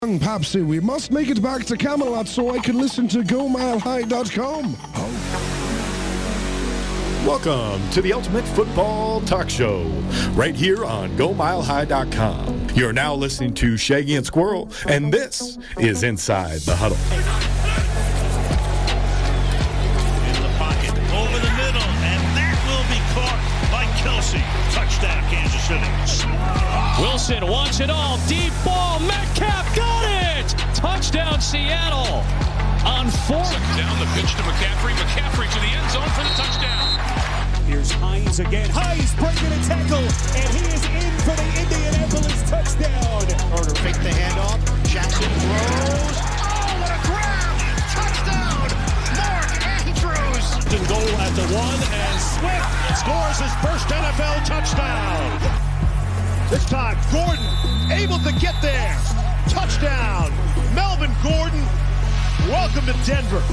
Papsy, we must make it back to Camelot so I can listen to GoMileHigh.com. Welcome to the Ultimate Football Talk Show, right here on GoMileHigh.com. You're now listening to Shaggy and Squirrel, and this is Inside the Huddle. In the pocket, over the middle, and that will be caught by Kelsey. Touchdown, Kansas City. Wilson wants it all. Deep ball. Metcalf got it. Touchdown, Seattle. On fourth. Down the pitch to McCaffrey. McCaffrey to the end zone for the touchdown. Here's Hines again. Hines breaking a tackle, and he is in for the Indianapolis touchdown. Carter faked the handoff. Jackson throws. Oh, what a grab! Touchdown! Mark Andrews. In goal at the one, and Swift scores his first NFL touchdown. This time, Gordon able to get there. Touchdown, Melvin Gordon. Welcome to Denver.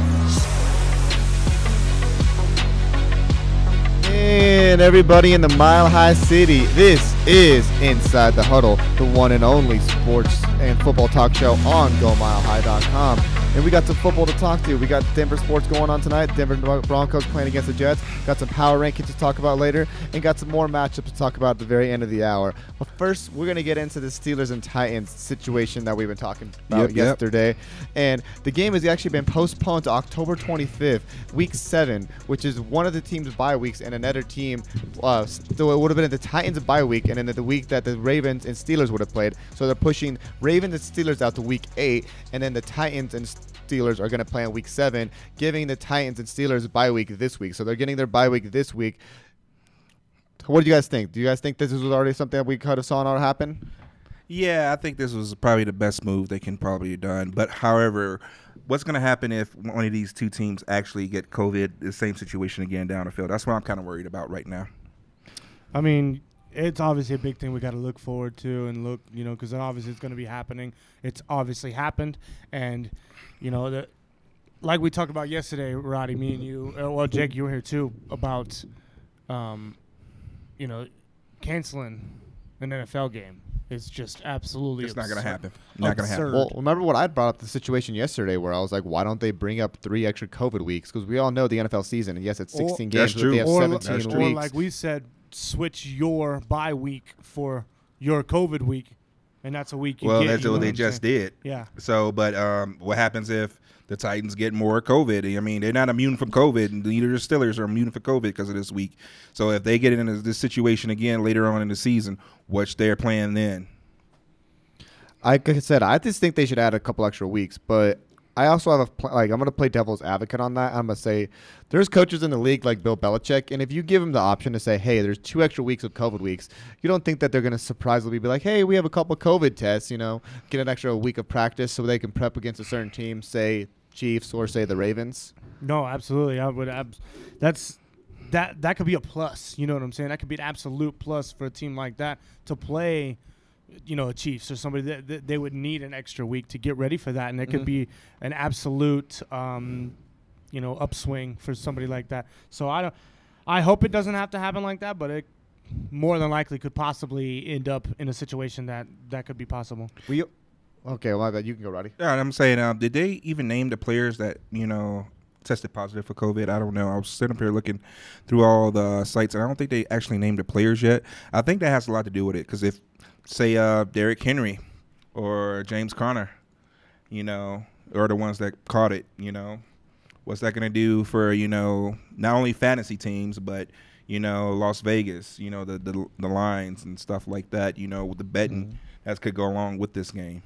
And everybody in the Mile High City, this is Inside the Huddle, the one and only sports and football talk show on GoMileHigh.com. And we got some football to talk to. We got Denver sports going on tonight. Denver Broncos playing against the Jets. Got some power rankings to talk about later. And got some more matchups to talk about at the very end of the hour. But first, we're going to get into the Steelers and Titans situation that we've been talking about yesterday. And the game has actually been postponed to October 25th, Week 7, which is one of the team's bye weeks, and another team, so it would have been the Titans' bye week, and then the week that the Ravens and Steelers would have played. So they're pushing Ravens and Steelers out to Week 8, and then the Titans and Steelers are going to play on Week 7, giving the Titans and Steelers bye week this week. So they're getting their bye week this week. What do you guys think? Do you guys think this was already something that we could have saw happen? Yeah, I think this was probably the best move they can probably have done. But, however, what's going to happen if one of these two teams actually get COVID, the same situation again down the field? That's what I'm kind of worried about right now. I mean, it's obviously a big thing we got to look forward to and look, because obviously it's going to be happening. It's obviously happened. And, like we talked about yesterday, Roddy, me and you, well, Jake, you were here too, about, canceling an NFL game. It's just absolutely It's not going to happen. Not going to happen. Well, remember what I brought up the situation yesterday where I was like, why don't they bring up 3 extra COVID weeks? Because we all know the NFL season, and yes, it's 16 games, but they have 17 weeks. Or like we said, switch your bye week for your COVID week, and that's a week you get. Well, that's what they just did. Yeah. So, but what happens if the Titans get more COVID? I mean, they're not immune from COVID, and neither the Steelers are immune from COVID because of this week. So if they get into this situation again later on in the season, what's their plan then? Like I said, I just think they should add a couple extra weeks, but I also have I'm going to play devil's advocate on that. I'm going to say there's coaches in the league like Bill Belichick, and if you give them the option to say, hey, there's 2 extra weeks of COVID weeks, you don't think that they're going to surprisingly be like, hey, we have a couple COVID tests, get an extra week of practice so they can prep against a certain team, say Chiefs or say the Ravens? No, absolutely. I would. That could be a plus. You know what I'm saying? That could be an absolute plus for a team like that to play. A Chiefs or somebody that they would need an extra week to get ready for that, and it could be an absolute, upswing for somebody like that. So I hope it doesn't have to happen like that, but it more than likely could possibly end up in a situation that could be possible. Okay, well, you can go, Roddy. Yeah, I'm saying, did they even name the players that tested positive for COVID? I don't know. I was sitting up here looking through all the sites, and I don't think they actually named the players yet. I think that has a lot to do with it, because if say Derrick Henry or James Conner, are the ones that caught it, what's that going to do for, not only fantasy teams, but, Las Vegas, the lines and stuff like that, with the betting that could go along with this game.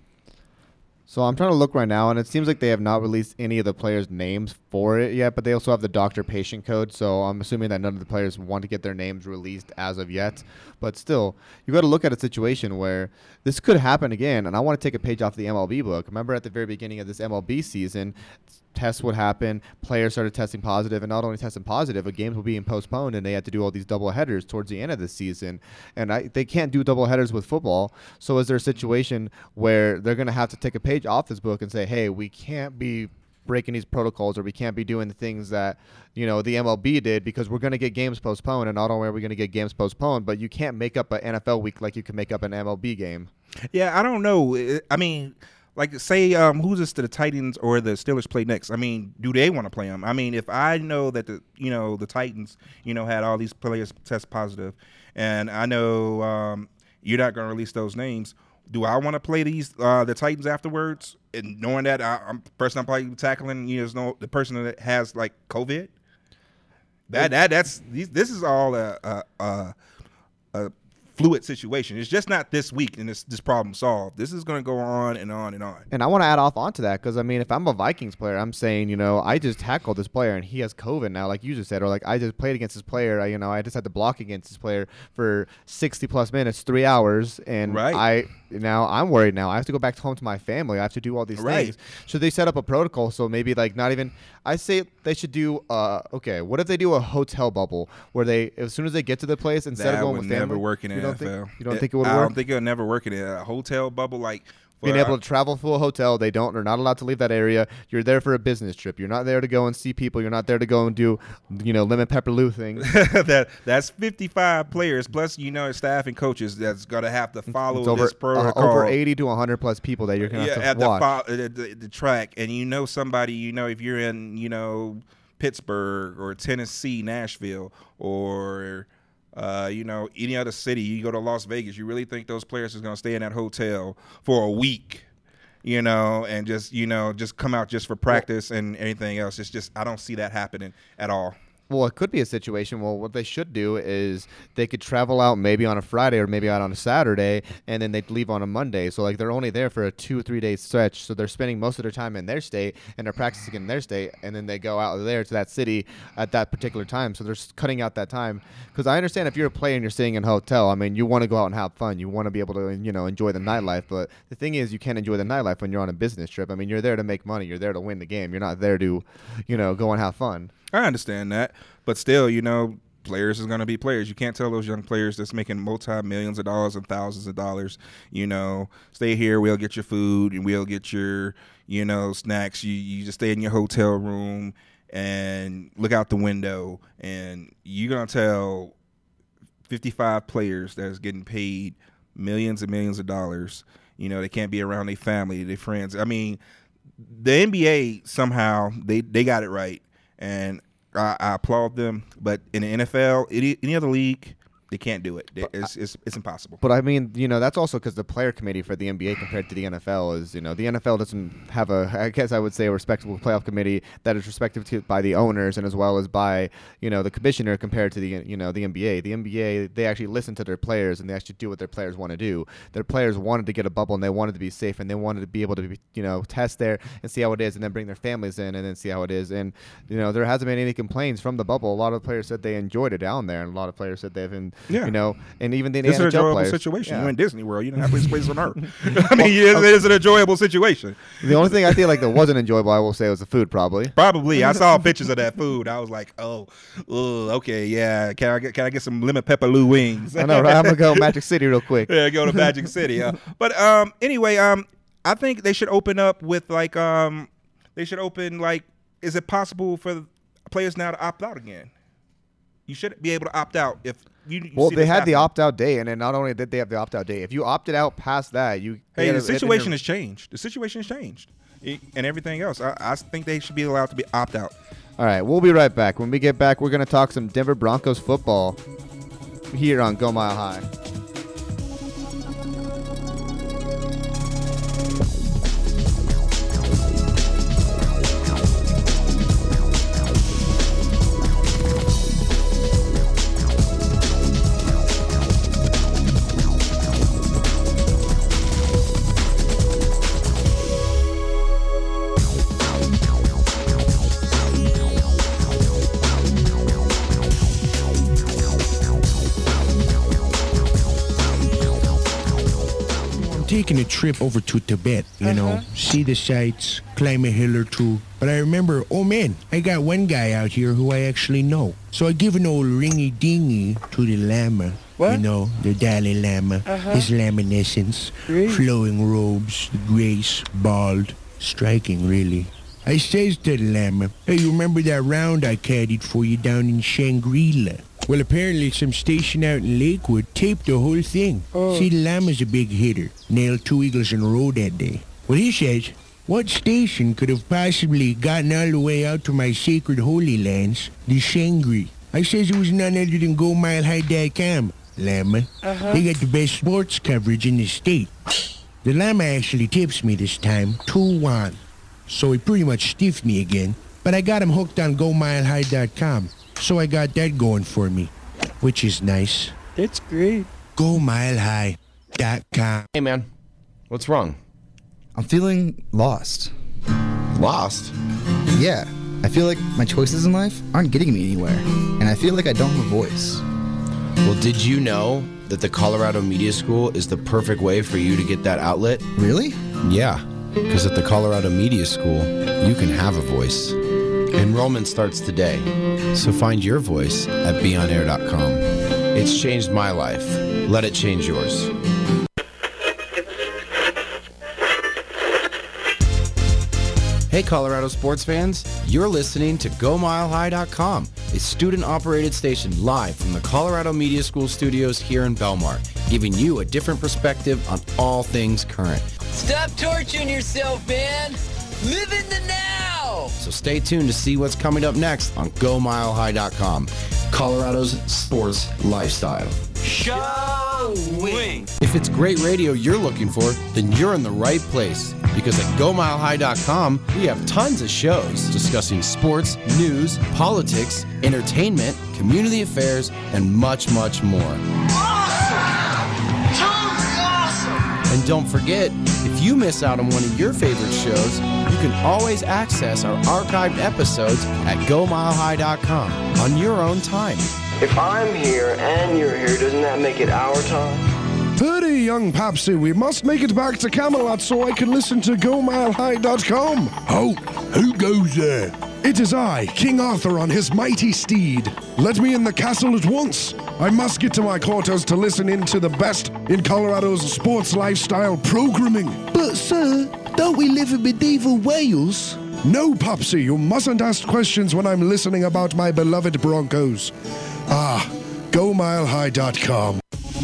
So I'm trying to look right now, and it seems like they have not released any of the players' names for it yet, but they also have the doctor-patient code, so I'm assuming that none of the players want to get their names released as of yet. But still, you got to look at a situation where this could happen again, and I want to take a page off the MLB book. Remember at the very beginning of this MLB season, tests would happen, players started testing positive, and not only testing positive, but games were being postponed, and they had to do all these double headers towards the end of the season. And they can't do double headers with football, so is there a situation where they're going to have to take a page off this book and say, hey, we can't be breaking these protocols, or we can't be doing the things that, the MLB did, because we're going to get games postponed. And not only are we going to get games postponed, but you can't make up an NFL week like you can make up an MLB game. Yeah, I don't know. I mean, like, say, who's this, the Titans or the Steelers play next? I mean, do they want to play them? I mean, if I know that the Titans, had all these players test positive, and I know you're not going to release those names, do I want to play the Titans afterwards, and knowing that I'm the person I'm probably tackling, is the person that has like COVID? This is all a fluid situation. It's just not this week and this problem solved. This is going to go on and on and on. And I want to add off onto that, because, I mean, if I'm a Vikings player, I'm saying, I just tackled this player and he has COVID now, like you just said, or like I just played against this player. I just had to block against this player for 60+ minutes, 3 hours, and I'm worried now. I have to go back home to my family. I have to do all these things. Should they set up a protocol so maybe like not even? I say they should do. Okay, what if they do a hotel bubble where they, as soon as they get to the place, instead of going with family, never work in the NFL. You don't think it would work? I don't think it'll never work in a hotel bubble, like being able to travel to a hotel. They're not allowed to leave that area. You're there for a business trip. You're not there to go and see people. You're not there to go and do, lemon pepper Lou things. That's 55 players plus, staff and coaches that's going to have to follow this protocol. Over 80 to 100+ people that you're going to have to watch. The track. And somebody, if you're in, Pittsburgh or Tennessee, Nashville, or any other city, you go to Las Vegas, you really think those players are going to stay in that hotel for a week, and just come out just for practice and anything else? It's just, I don't see that happening at all. Well, it could be a situation. Well, what they should do is they could travel out maybe on a Friday or maybe out on a Saturday, and then they'd leave on a Monday. So, like, they're only there for a 2 or 3 day stretch. So they're spending most of their time in their state, and they're practicing in their state, and then they go out there to that city at that particular time. So they're cutting out that time. Because I understand if you're a player and you're staying in a hotel, I mean, you want to go out and have fun. You want to be able to, enjoy the nightlife. But the thing is, you can't enjoy the nightlife when you're on a business trip. I mean, you're there to make money. You're there to win the game. You're not there to, go and have fun. I understand that, but still, players is going to be players. You can't tell those young players that's making multi-millions of dollars and thousands of dollars, stay here, we'll get your food, and we'll get your, snacks. You just stay in your hotel room and look out the window, and you're going to tell 55 players that's getting paid millions and millions of dollars, they can't be around their family, their friends. I mean, the NBA, somehow, they got it right. And I applaud them, but in the NFL, any other league, they can't do it. It's impossible. But I mean, that's also because the player committee for the NBA compared to the NFL is, the NFL doesn't have I guess I would say, a respectable playoff committee that is respected by the owners and as well as by, the commissioner compared to the NBA. The NBA, they actually listen to their players and they actually do what their players want to do. Their players wanted to get a bubble and they wanted to be safe and they wanted to be able to, test there and see how it is and then bring their families in and then see how it is. And, there hasn't been any complaints from the bubble. A lot of players said they enjoyed it down there, and a lot of players said they've been. Yeah. And even the it's NHL an enjoyable players, situation. You're in Disney World. You don't have to place on Earth. I mean, it is an enjoyable situation. The only thing I feel like that wasn't enjoyable, I will say, was the food. Probably. I saw pictures of that food. I was like, okay, yeah. Can I get some lemon pepper Lou wings? I know, right? I'm gonna go Magic City real quick. Yeah, go to Magic City. But anyway, I think they should open up with is it possible for players now to opt out again? You should be able to opt out if you. Well, they had the opt-out day, and then not only did they have the opt-out day, if you opted out past that, the situation has changed. The situation has changed, and everything else. I think they should be allowed to be opt-out. All right, we'll be right back. When we get back, we're going to talk some Denver Broncos football here on Go Mile High. Taking a trip over to Tibet, see the sights, climb a hill or two. But I remember, I got one guy out here who I actually know. So I give an old ringy-dingy to the Lama. What? The Dalai Lama, his laminescence, flowing robes, grace, bald, striking really. I says to the llama, hey, you remember that round I caddied for you down in Shangri-La? Well, apparently some station out in Lakewood taped the whole thing. See, the llama's a big hitter. Nailed 2 eagles in a row that day. Well, he says, what station could have possibly gotten all the way out to my sacred holy lands, the Shangri? I says it was none other than GoMileHigh.com, llama. They got the best sports coverage in the state. The llama actually tips me this time, 2-1. So he pretty much stiffed me again, but I got him hooked on GoMileHigh.com, so I got that going for me, which is nice. That's great. GoMileHigh.com. Hey, man, what's wrong? I'm feeling lost. Lost? Yeah, I feel like my choices in life aren't getting me anywhere, and I feel like I don't have a voice. Well, did you know that the Colorado Media School is the perfect way for you to get that outlet? Really? Yeah, because at the Colorado Media School, you can have a voice. Enrollment starts today, so find your voice at beonair.com. It's changed my life. Let it change yours. Hey Colorado sports fans, you're listening to GoMileHigh.com, a student-operated station live from the Colorado Media School studios here in Belmar, giving you a different perspective on all things current. Stop torturing yourself, man! Live in the now! So stay tuned to see what's coming up next on GoMileHigh.com, Colorado's sports lifestyle. Showing! If it's great radio you're looking for, then you're in the right place. Because at GoMileHigh.com, we have tons of shows discussing sports, news, politics, entertainment, community affairs, and much, much more. Awesome! Totally awesome! And don't forget, if you miss out on one of your favorite shows, you can always access our archived episodes at GoMileHigh.com on your own time. If I'm here and you're here, doesn't that make it our time? Hurry, young Papsy, we must make it back to Camelot so I can listen to GoMileHigh.com. Oh, who goes there? It is I, King Arthur on his mighty steed. Let me in the castle at once. I must get to my quarters to listen in to the best in Colorado's sports lifestyle programming. But, sir, don't we live in medieval Wales? No, Popsy, you mustn't ask questions when I'm listening about my beloved Broncos. Ah, GoMileHigh.com.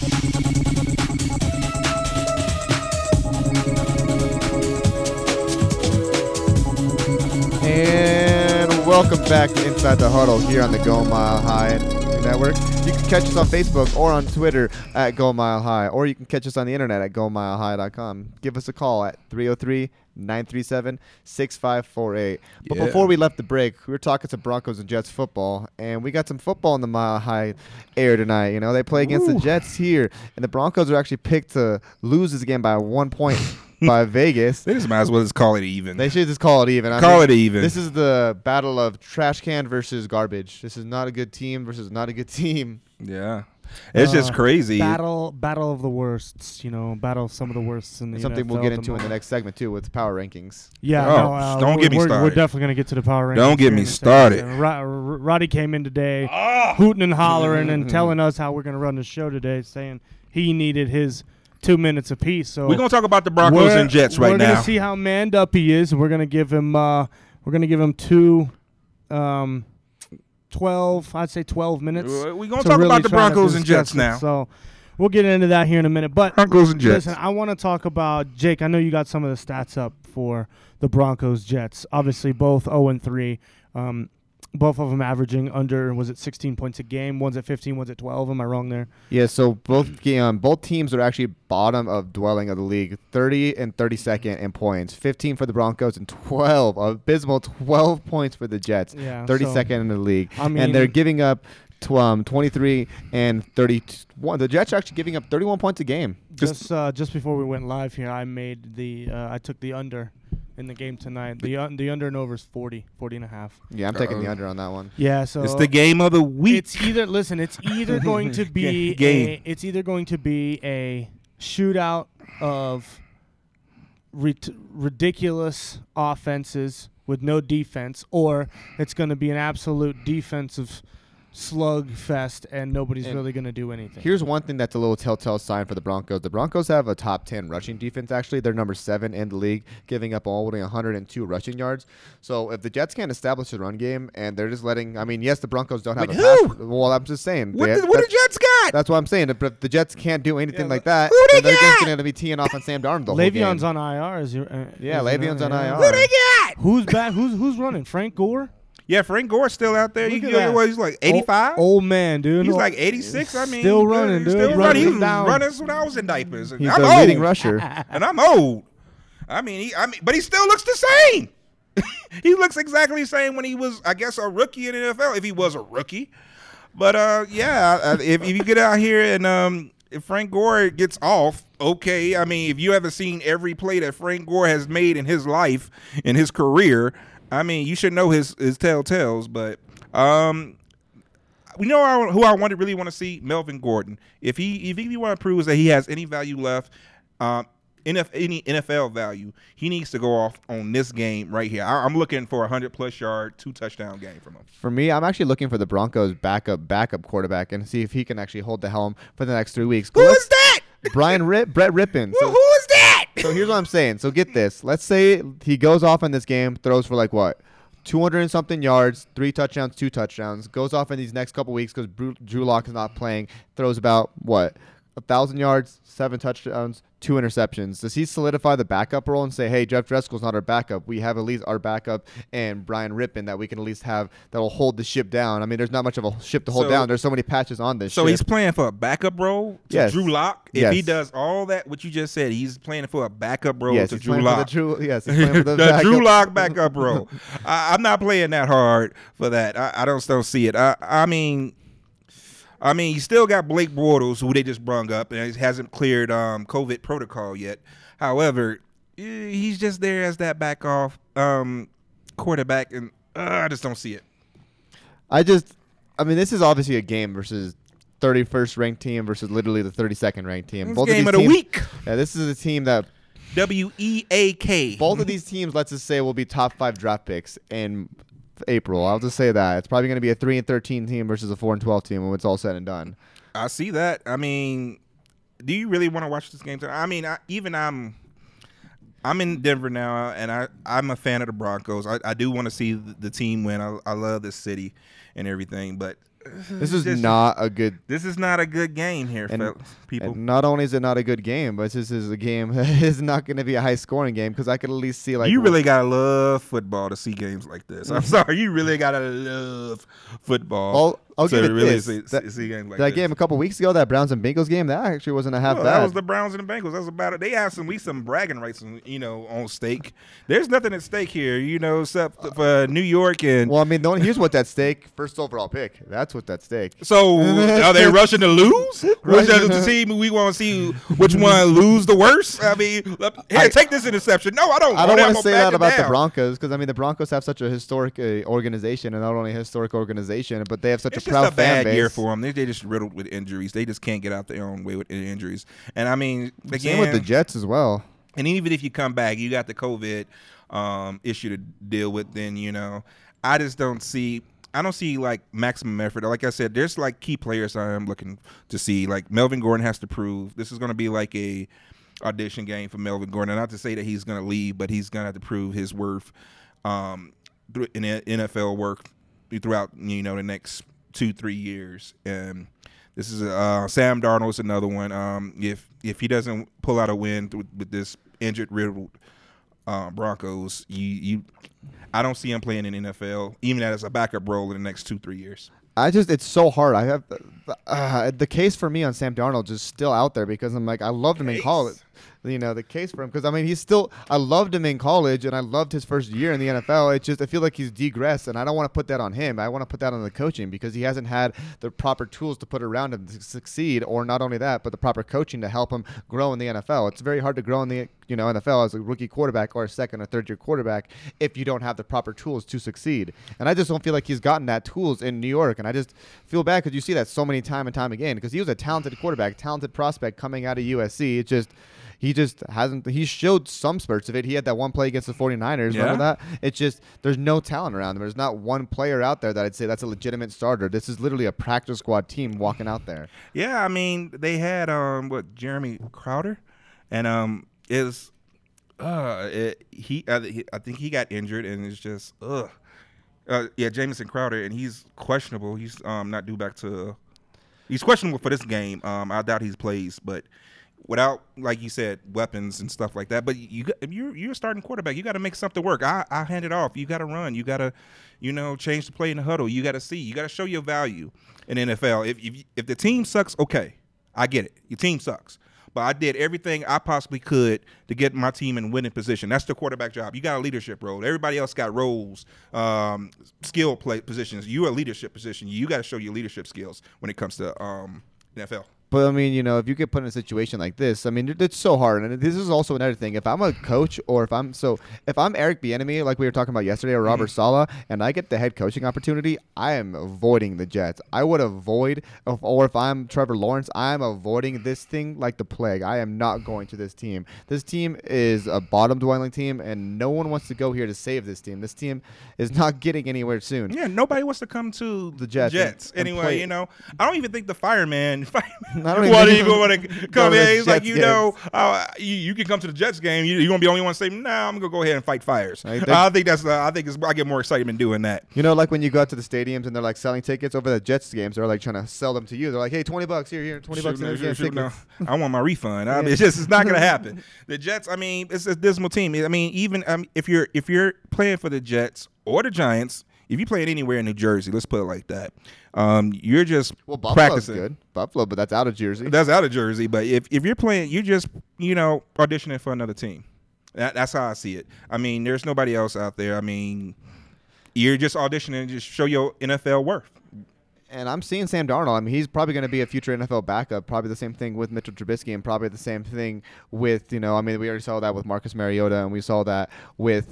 And welcome back to Inside the Huddle here on the Go Mile High Network. You can catch us on Facebook or on Twitter at Go Mile High, or you can catch us on the internet at GoMileHigh.com. Give us a call at 303-937-6548. But before we left the break, we were talking some Broncos and Jets football, and we got some football in the Mile High air tonight. You know, they play against the Jets here, and the Broncos are actually picked to lose this game by 1 point. By Vegas. They just might as well just call it even. They should just call it even. Call it even. This is the battle of trash can versus garbage. This is not a good team versus not a good team. Yeah. It's just crazy. Battle of the worsts, you know, battle of some of the worsts in the something NFL we'll get into in the next segment, too, with power rankings. Yeah. Don't get me started. We're definitely going to get to the power rankings. Don't get me started. Roddy came in today hooting and hollering and telling us how we're going to run the show today, saying he needed his 2 minutes apiece. So we're going to talk about the Broncos and Jets right now. We're going to see how manned up he is. We're going to give him two 12 minutes. We're going to talk about the Broncos and Jets now. So we'll get into that here in a minute. But Broncos and Jets. Listen, I want to talk about, Jake, I know you got some of the stats up for the Broncos Jets. Obviously both 0-3. Both of them averaging under, was it 16 points a game? One's at 15, one's at 12. Am I wrong there? Yeah, so both teams are actually bottom of dwelling of the league, 30 and 32nd in points, 15 for the Broncos and 12 points for the Jets, 32nd in the league. I mean, and they're giving up 23 and 31. The Jets are actually giving up 31 points a game. Just before we went live here, I took the under in the game tonight. The under and over is 40 and a half. Yeah, I'm taking the under on that one. Yeah, so it's the game of the week. It's either going to be a shootout of ridiculous offenses with no defense, or it's going to be an absolute defensive slugfest, and nobody's really going to do anything. Here's one thing that's a little telltale sign for the Broncos. The Broncos have a top 10 rushing defense, actually. They're number 7 in the league, giving up only 102 rushing yards. So if the Jets can't establish a run game and they're just letting – I mean, yes, the Broncos don't have a pass. Well, I'm just saying. What the Jets got? That's what I'm saying. But if the Jets can't do anything like that, who they're just going to be teeing off on Sam Darnold the whole game. Le'Veon's on IR. Le'Veon's on IR. Who they got? Who's back? Who's running? Frank Gore? Yeah, Frank Gore's still out there. He's like 85. Old man, dude. He's like 86. I mean, still running, dude. Still running. He was down. running when I was in diapers. And He's I'm the old. leading rusher. And I'm old. I mean, but he still looks the same. He looks exactly the same when he was, I guess, a rookie in the NFL, if he was a rookie. But, if you get out here and if Frank Gore gets off, okay. I mean, if you haven't seen every play that Frank Gore has made in his life, in his career, I mean, you should know his telltales. But we know who I really want to see, Melvin Gordon. If he want to prove that he has any value left, any NFL value, he needs to go off on this game right here. I'm looking for a 100+ yard, 2-touchdown game from him. For me, I'm actually looking for the Broncos' backup quarterback and see if he can actually hold the helm for the next 3 weeks. Who is that? Brett Rippon. Who is that? So here's what I'm saying. So get this. Let's say he goes off in this game, throws for 200 and something yards, 3 touchdowns, 2 touchdowns, goes off in these next couple weeks because Drew Lock is not playing, throws about 1,000 yards, 7 touchdowns, 2 interceptions. Does he solidify the backup role and say, hey, Jeff Driscoll's not our backup. We have at least our backup and Brian Rippon that we can at least have that will hold the ship down. I mean, there's not much of a ship to hold down. There's so many patches on this ship. So he's playing for a backup role to Drew Lock? If he does all that, what you just said, he's playing for a backup role to Drew Lock. He's playing for the the Drew Lock backup role. I'm not playing that hard for that. I don't see it. I mean, you still got Blake Bortles, who they just brung up, and he hasn't cleared COVID protocol yet. However, he's just there as that back-off quarterback, and I just don't see it. This is obviously a game versus 31st ranked team versus literally the 32nd ranked team. Both game of the week. Yeah, this is a team that WEAK. Both of these teams, let's just say, will be top 5 draft picks in April. I'll just say that it's probably going to be a 3-13 team versus a 4-12 team when it's all said and done. I see that. I mean, do you really want to watch this game? I mean, I'm in Denver now, and I'm a fan of the Broncos. I do want to see the team win. I love this city and everything, but this is not a good. This is not a good game here, people. And not only is it not a good game, but this is a game that is not going to be a high scoring game because I could at least see you really gotta love football to see games like this. I'm sorry, you really gotta love football. I'll give it really this. See games like that game a couple weeks ago, that Browns and Bengals game, that actually wasn't a half bad. That was the Browns and the Bengals. That was about it. They have some bragging rights, on stake. There's nothing at stake here, except for New York and. Well, I mean, here's what's at stake: first overall pick. That's what's at stake. So are they rushing to lose? To see we want to see which one lose the worst. I mean, here, take this interception. No, I don't. I don't want to say that about the Broncos because the Broncos have such a historic organization, and not only a historic organization, but they have such a proud fan base. It's just a bad year for them. They just riddled with injuries. They just can't get out their own way with injuries. And I mean, again, same with the Jets as well. And even if you come back, you got the COVID issue to deal with. Then I just don't see. I don't see maximum effort. Like I said, there's key players I am looking to see. Like Melvin Gordon has to prove this is going to be a audition game for Melvin Gordon. Not to say that he's going to leave, but he's going to have to prove his worth in NFL work throughout the next 2-3 years. And this is Sam Darnold is another one. If he doesn't pull out a win with this injured riddled Broncos, I don't see him playing in the NFL, even as a backup role in the next 2-3 years. It's so hard. I have the case for me on Sam Darnold is still out there because I'm I loved him in college. The case for him because I loved him in college and I loved his first year in the NFL. I feel like he's degressed and I don't want to put that on him. I want to put that on the coaching because he hasn't had the proper tools to put around him to succeed, or not only that, but the proper coaching to help him grow in the NFL. It's very hard to grow in the NFL as a rookie quarterback or a second or third year quarterback if you don't have the proper tools to succeed. And I just don't feel like he's gotten that tools in New York. And I just feel bad because you see that so many time and time again because he was a talented quarterback, talented prospect coming out of USC. It's just He just hasn't. He showed some spurts of it. He had that one play against the 49ers. Yeah. Remember that? It's just there's no talent around him. There's not one player out there that I'd say that's a legitimate starter. This is literally a practice squad team walking out there. Yeah, I mean, they had Jeremy Crowder, and I think he got injured, and it's just Jamison Crowder, and he's questionable. He's not due back to. He's questionable for this game. I doubt he plays, but without, like you said, weapons and stuff like that. But you're a starting quarterback. You got to make something work. I hand it off. You got to run. You got to, change the play in the huddle. You got to see. You got to show your value in NFL. If the team sucks, okay, I get it. Your team sucks. But I did everything I possibly could to get my team in winning position. That's the quarterback job. You got a leadership role. Everybody else got roles, skill play positions. You're a leadership position. You got to show your leadership skills when it comes to NFL. But, I mean, if you get put in a situation like this, I mean, it's so hard. And this is also another thing. If I'm a coach or if I'm Eric Bieniemy, like we were talking about yesterday, or Robert Saleh, and I get the head coaching opportunity, I am avoiding the Jets. I would avoid, or if I'm Trevor Lawrence, I'm avoiding this thing like the plague. I am not going to this team. This team is a bottom-dwelling team, and no one wants to go here to save this team. This team is not getting anywhere soon. Yeah, nobody wants to come to the Jets. Anyway, I don't even think the fireman I don't even want to come in. He's like, you can come to the Jets game. You're gonna be the only one saying, "Nah, I'm gonna go ahead and fight fires." I get more excitement doing that. Like when you go out to the stadiums and they're like selling tickets over the Jets games. They're like trying to sell them to you. They're like, "Hey, $20 here, $20." No, I want my refund. I mean, it's not gonna happen. The Jets. I mean, it's a dismal team. I mean, even if you're playing for the Jets or the Giants. If you're playing anywhere in New Jersey, let's put it like that, you're just Buffalo's practicing. Good. Buffalo, but that's out of Jersey. That's out of Jersey. But if you're playing, you're just, auditioning for another team. That's how I see it. I mean, there's nobody else out there. I mean, you're just auditioning to just show your NFL worth. And I'm seeing Sam Darnold. I mean, he's probably going to be a future NFL backup. Probably the same thing with Mitchell Trubisky, and probably the same thing with, we already saw that with Marcus Mariota, and we saw that with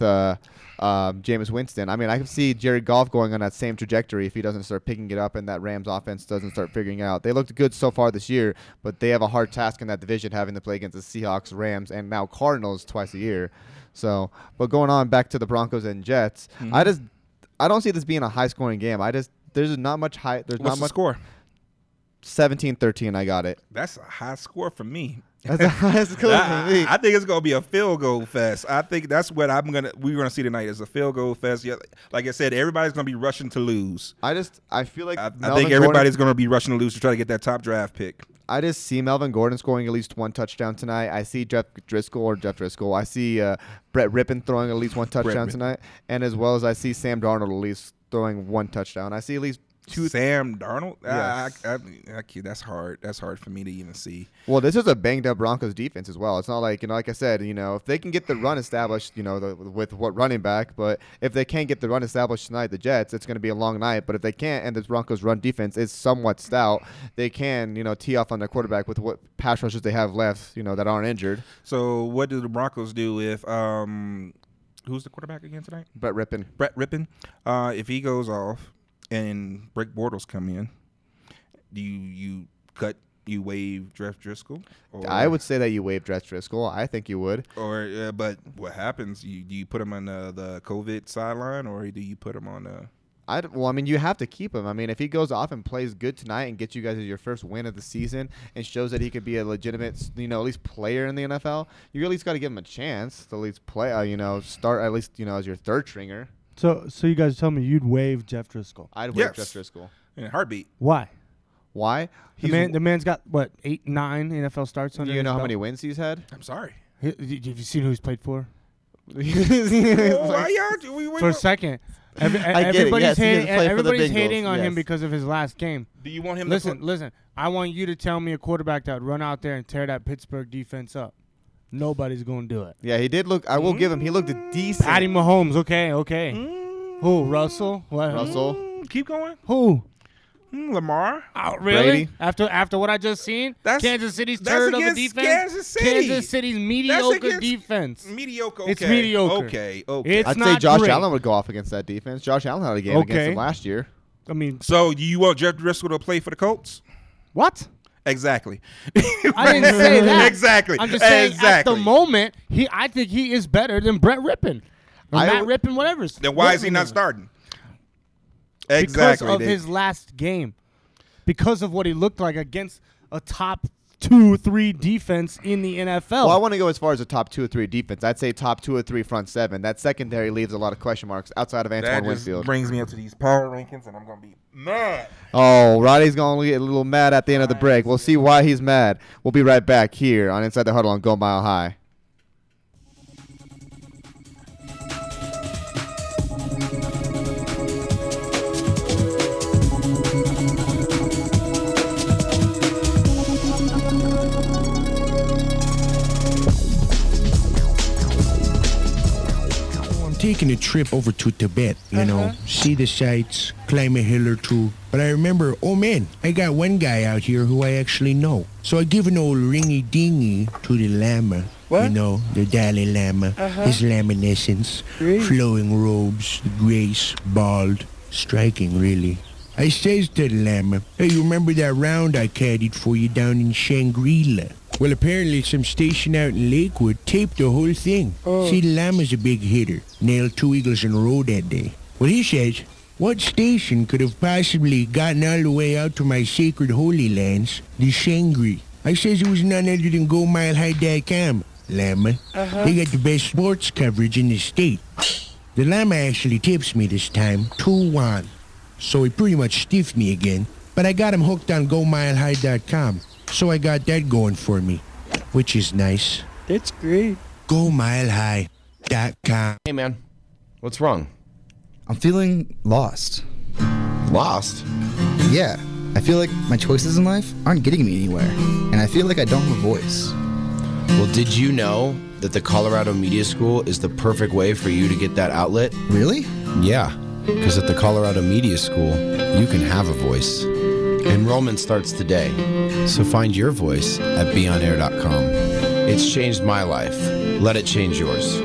Jameis Winston. I mean, I can see Jared Goff going on that same trajectory if he doesn't start picking it up and that Rams offense doesn't start figuring it out. They looked good so far this year, but they have a hard task in that division, having to play against the Seahawks, Rams, and now Cardinals twice a year. So, but going on back to the Broncos and Jets, I don't see this being a high-scoring game. There's not much high. There's What's not much the score? 17-13. I got it. That's a high score for me. That's a high score for me. I think it's gonna be a field goal fest. I think that's what we're gonna see tonight is a field goal fest. Yeah, like I said, everybody's gonna be rushing to lose. I feel like I think everybody's gonna be rushing to lose to try to get that top draft pick. I just see Melvin Gordon scoring at least one touchdown tonight. I see Jeff Driscoll. I see Brett Rippon throwing at least one touchdown tonight, and as well as I see Sam Darnold at least throwing one touchdown. I see at least two. Sam Darnold? Yes. That's hard. That's hard for me to even see. Well, this is a banged up Broncos defense as well. It's not like, like I said, if they can get the run established, with what running back, but if they can't get the run established tonight, the Jets, it's going to be a long night. But if they can't, and this Broncos run defense is somewhat stout, they can, tee off on their quarterback with what pass rushers they have left, that aren't injured. So what do the Broncos do if who's the quarterback again tonight? Brett Rippon. If he goes off and Blake Bortles come in, do you waive Jeff Driscoll? Or, I would say that you waive Jeff Driscoll. I think you would. Or but what happens? Do you put him on the COVID sideline, or do you put him on the? You have to keep him. I mean, if he goes off and plays good tonight and gets you guys your first win of the season and shows that he could be a legitimate, at least player in the NFL, you at least got to give him a chance to at least play, start at least, as your third stringer. So you guys tell me you'd waive Jeff Driscoll? I'd waive Jeff Driscoll. In a heartbeat. Why? The man's got, 8, 9 NFL starts on. Do you know how many wins he's had? I'm sorry. Have you seen who he's played for? For a second. Everybody's hating on him because of his last game. Do you want him Listen. I want you to tell me a quarterback that would run out there and tear that Pittsburgh defense up. Nobody's going to do it. Yeah, he did look. I will give him. He looked decent. Patty Mahomes. Okay. Who? Russell? What? Russell. Keep going. Who? Lamar. Oh, really? Brady. After what I just seen? Kansas City's turd of a defense? Kansas City. Kansas City's mediocre defense. Mediocre. Okay. It's mediocre. Okay. I'd say Josh Allen would go off against that defense. Josh Allen had a game against them last year. So do you want Jeff Driscoll to play for the Colts? What? Exactly. I didn't say that. Exactly. I'm just saying exactly. at the moment, I think he is better than Brett Rippon. Or Matt Rippon, whatever. Then why is he not starting? Exactly. Because of his last game. Because of what he looked like against a top 2-3 defense in the NFL. Well, I want to go as far as a top 2 or 3 defense. I'd say top 2 or 3 front seven. That secondary leaves a lot of question marks outside of Antoine Winfield. That brings me up to these power rankings, and I'm going to be mad. Oh, Roddy's going to get a little mad at the end of the break. We'll see why he's mad. We'll be right back here on Inside the Huddle on Go Mile High. Taking a trip over to Tibet, see the sights, climb a hill or two. But I remember, oh man, I got one guy out here who I actually know. So I give an old ringy-dingy to the Lama. What? The Dalai Lama, his laminescence, flowing robes, the grace, bald, striking really. I says to the Lama, hey, you remember that round I caddied for you down in Shangri-La? Well, apparently some station out in Lakewood taped the whole thing. See, the Lama's a big hitter. Nailed 2 eagles in a row that day. Well, he says, what station could have possibly gotten all the way out to my sacred holy lands, the Shangri? I says it was none other than GoMileHigh.com, Lama. They got the best sports coverage in the state. The Lama actually tips me this time, 2-1. So he pretty much stiffed me again, but I got him hooked on GoMileHigh.com. So I got that going for me, which is nice. That's great. GoMileHigh.com. Hey, man. What's wrong? I'm feeling lost. Lost? Yeah. I feel like my choices in life aren't getting me anywhere. And I feel like I don't have a voice. Well, did you know that the Colorado Media School is the perfect way for you to get that outlet? Really? Yeah. Because at the Colorado Media School, you can have a voice. Enrollment starts today, so find your voice at beonair.com. It's changed my life. Let it change yours.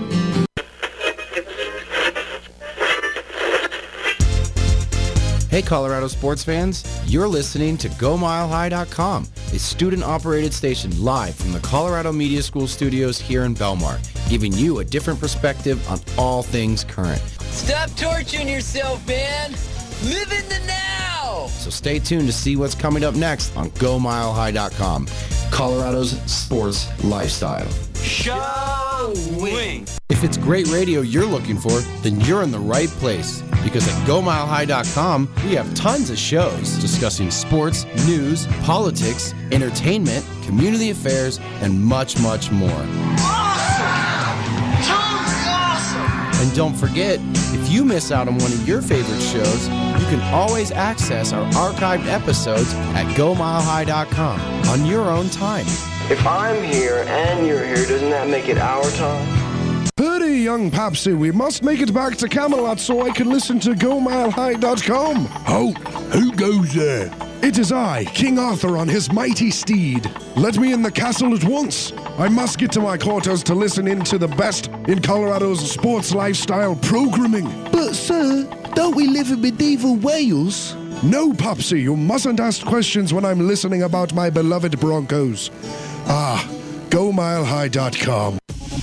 Hey, Colorado sports fans. You're listening to GoMileHigh.com, a student-operated station live from the Colorado Media School studios here in Belmar, giving you a different perspective on all things current. Stop torturing yourself, man. Live in the now. So stay tuned to see what's coming up next on GoMileHigh.com, Colorado's sports lifestyle. Showing. If it's great radio you're looking for, then you're in the right place. Because at GoMileHigh.com, we have tons of shows discussing sports, news, politics, entertainment, community affairs, and much, much more. Awesome! Totally awesome! And don't forget, if you miss out on one of your favorite shows, you can always access our archived episodes at GoMileHigh.com on your own time. If I'm here and you're here, doesn't that make it our time? Hurry, young Papsy, we must make it back to Camelot so I can listen to GoMileHigh.com. Oh, who goes there? It is I, King Arthur on his mighty steed. Let me in the castle at once. I must get to my quarters to listen in to the best in Colorado's sports lifestyle programming. But, sir, don't we live in medieval Wales? No, Popsy, you mustn't ask questions when I'm listening about my beloved Broncos. Ah, GoMileHigh.com.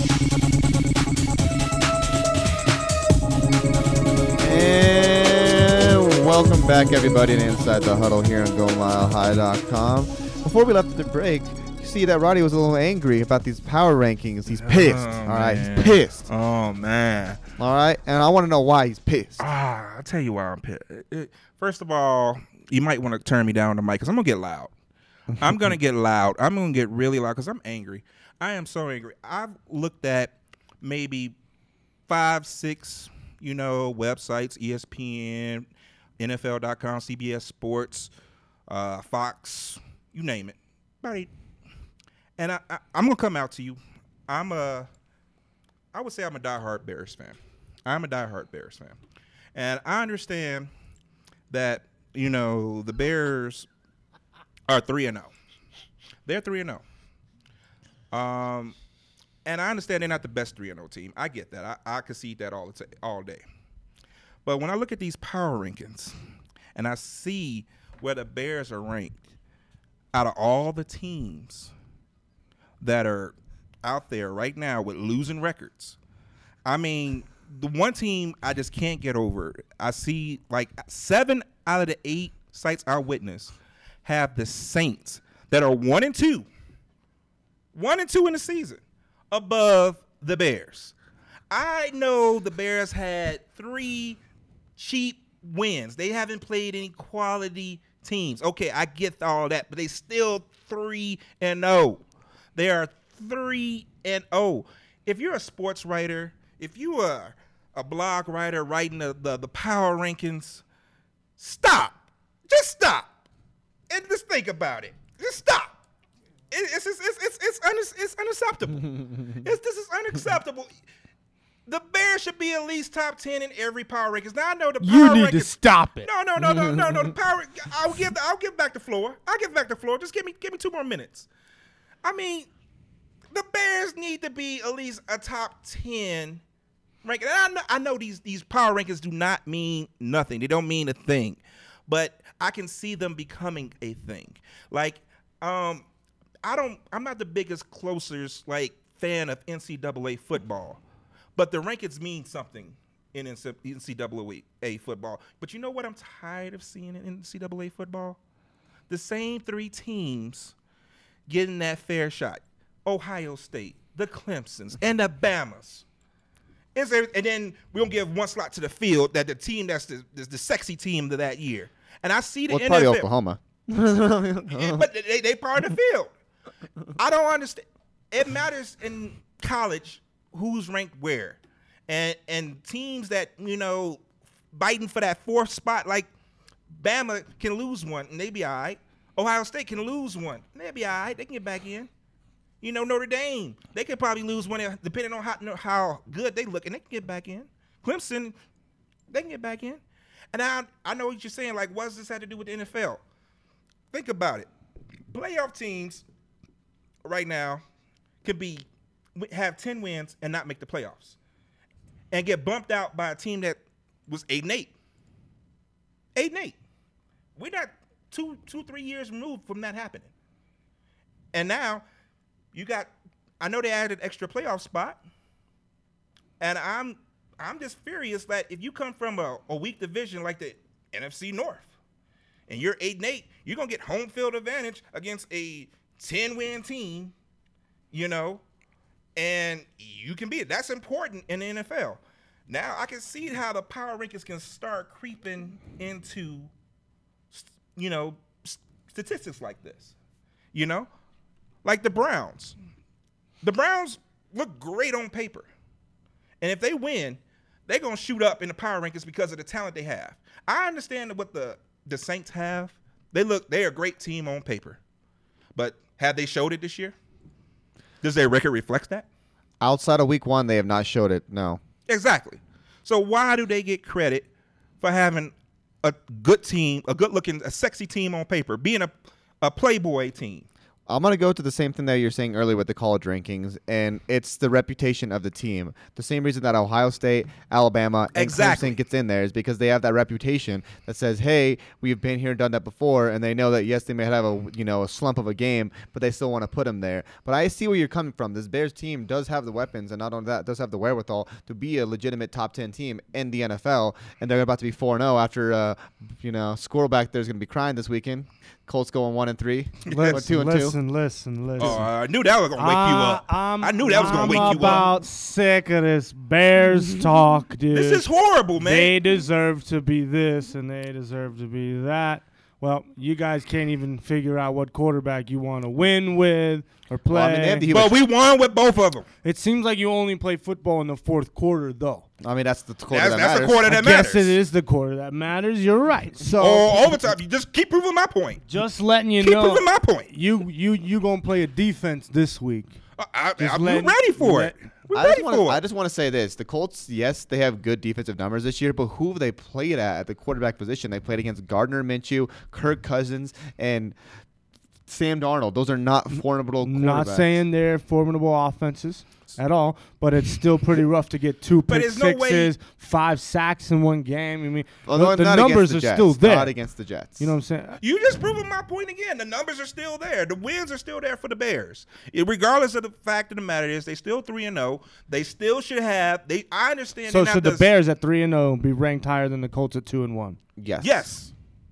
And welcome back, everybody, to Inside the Huddle here on GoMileHigh.com. Before we left the break, you see that Roddy was a little angry about these power rankings. He's pissed. All right, he's pissed. Oh, man. All right, and I want to know why he's pissed. I'll tell you why I'm pissed. First of all, you might want to turn me down the mic because I'm going to get loud. I'm going to get loud. I'm going to get really loud because I'm angry. I am so angry. I've looked at maybe 5, 6, websites, ESPN, NFL.com, CBS Sports, Fox, you name it. Right. And I'm going to come out to you. I would say I'm a diehard Bears fan. I'm a diehard Bears fan. And I understand that, the Bears are 3-0. They're 3-0. And I understand they're not the best 3-0 team. I get that. I concede that all day. But when I look at these power rankings and I see where the Bears are ranked, out of all the teams that are out there right now with losing records, I mean, the one team I just can't get over, I see like 7 out of the 8 sites I witness have the Saints that are 1-2 in the season above the Bears. I know the Bears had 3 cheap wins. They haven't played any quality teams. Okay, I get all that, but they still 3-0. They are 3-0. If you're a sports writer, if you are a blog writer writing the power rankings, stop. Just stop. And just think about it. Just stop. It's unacceptable. This is unacceptable. The Bears should be at least top 10 in every power rankings. Now I know the power You need rankings, to stop it. No. The power. I'll give back the floor. Just give me 2 more minutes. I mean, the Bears need to be at least a top 10 ranking. And I know these power rankings do not mean nothing. They don't mean a thing, but I can see them becoming a thing. Like, I'm not the biggest closest fan of NCAA football. But the rankings mean something in NCAA football. But you know what I'm tired of seeing in NCAA football? The same 3 teams getting that fair shot. Ohio State, the Clemsons, and the Bamas. And then we're going to give one slot to the field, that the team that's the sexy team of that year. And I see the NFL. Probably Oklahoma. But they part of the field. I don't understand. It matters in college who's ranked where, and teams that biting for that 4th spot, like Bama can lose one and they be all right. Ohio State can lose one and they be all right. They can get back in. Notre Dame, they could probably lose one depending on how good they look, and they can get back in. Clemson, they can get back in. And I know what you're saying. Like, what does this have to do with the NFL? Think about it. Playoff teams right now could have 10 wins and not make the playoffs, and get bumped out by a team that was 8-8. 8-8. We're not 2-3 years removed from that happening. And now I know they added an extra playoff spot, and I'm just furious that if you come from a weak division like the NFC North and you're 8-8, you're gonna get home field advantage against a 10-win team, and you can beat it. That's important in the NFL. Now I can see how the power rankings can start creeping into, statistics like this. Like the Browns. The Browns look great on paper. And if they win, they're going to shoot up in the power rankings because of the talent they have. I understand what the Saints have. They're a great team on paper. But have they showed it this year? Does their record reflect that? Outside of week 1, they have not showed it, no. Exactly. So why do they get credit for having a good team, a sexy team on paper, being a Playboy team? I'm going to go to the same thing that you're saying earlier with the college rankings, and it's the reputation of the team. The same reason that Ohio State, Alabama, and Clemson gets in there is because they have that reputation that says, hey, we've been here and done that before, and they know that, yes, they may have a slump of a game, but they still want to put them there. But I see where you're coming from. This Bears team does have the weapons, and not only that, does have the wherewithal to be a legitimate top 10 team in the NFL, and they're about to be 4-0 after, Squirrel back there is going to be crying this weekend. Colts going 1-3, or 2-2. Listen. Oh, I knew that was gonna wake you up. I knew that was gonna wake you up. I'm about sick of this Bears talk, dude. This is horrible, man. They deserve to be this, and they deserve to be that. Well, you guys can't even figure out what quarterback you want to win with or play. But we won with both of them. It seems like you only play football in the 4th quarter, though. I mean, that's the quarter that matters. That's the quarter that matters. Yes, it is the quarter that matters. You're right. So overtime. You just keep proving my point. Just letting you know. Keep proving my point. You gonna play a defense this week. I'm ready for it. I just want to say this. The Colts, yes, they have good defensive numbers this year, but who have they played at the quarterback position? They played against Gardner Minshew, Kirk Cousins, and Sam Darnold. Those are not formidable quarterbacks. Not saying they're formidable offenses at all, but it's still pretty rough to get 2 pick sixes, 5 sacks in one game. I mean, the numbers are still there. Not against the Jets. You know what I'm saying? You just proving my point again. The numbers are still there. The wins are still there for the Bears. Regardless of the fact of the matter is, they still 3-0. They still should have. I understand. So should the Bears at 3-0 be ranked higher than the Colts at 2-1? Yes.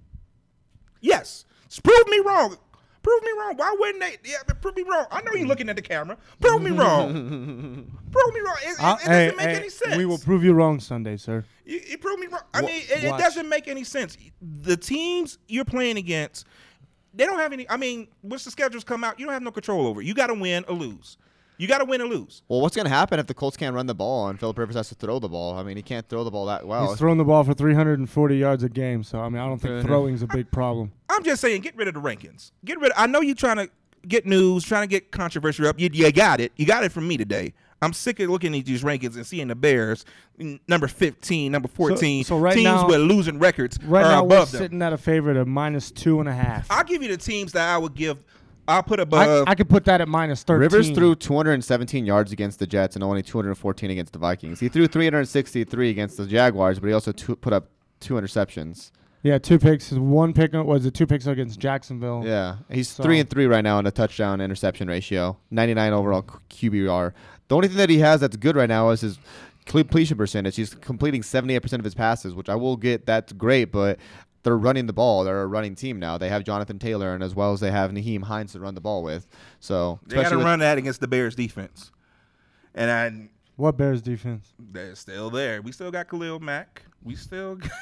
Yes. Prove me wrong. Prove me wrong. Why wouldn't they? Yeah, prove me wrong. I know you're looking at the camera. Prove me wrong. Prove me wrong. It doesn't make any sense. We will prove you wrong Sunday, sir. You prove me wrong. I mean, it doesn't make any sense. The teams you're playing against, they don't have any. I mean, once the schedules come out, you don't have no control over it. You got to win or lose. You got to win or lose. Well, what's going to happen if the Colts can't run the ball and Philip Rivers has to throw the ball? I mean, he can't throw the ball that well. He's throwing the ball for 340 yards a game, so I mean, I don't think throwing's a big problem. I'm just saying, get rid of the rankings. Get rid. I know you're trying to get news, trying to get controversy up. You got it. You got it from me today. I'm sick of looking at these rankings and seeing the Bears number 15, number 14, so right teams now, with losing records right are now above we're them. sitting at a favorite of -2.5. I'll give you the teams that I would give. I'll put above. I could put that at -13. Rivers threw 217 yards against the Jets and only 214 against the Vikings. He threw 363 against the Jaguars, but he also put up 2 interceptions. Yeah, 2 picks. 1 pick was it 2 picks against Jacksonville. Yeah, he's 3-3 right now in a touchdown interception ratio. 99 overall QBR. The only thing that he has that's good right now is his completion percentage. He's completing 78% of his passes, which I will get. That's great, but they're running the ball. They're a running team now. They have Jonathan Taylor, and as well as they have Naheem Hines to run the ball with. So they got to run that against the Bears defense. And what Bears defense? They're still there. We still got Khalil Mack. We still got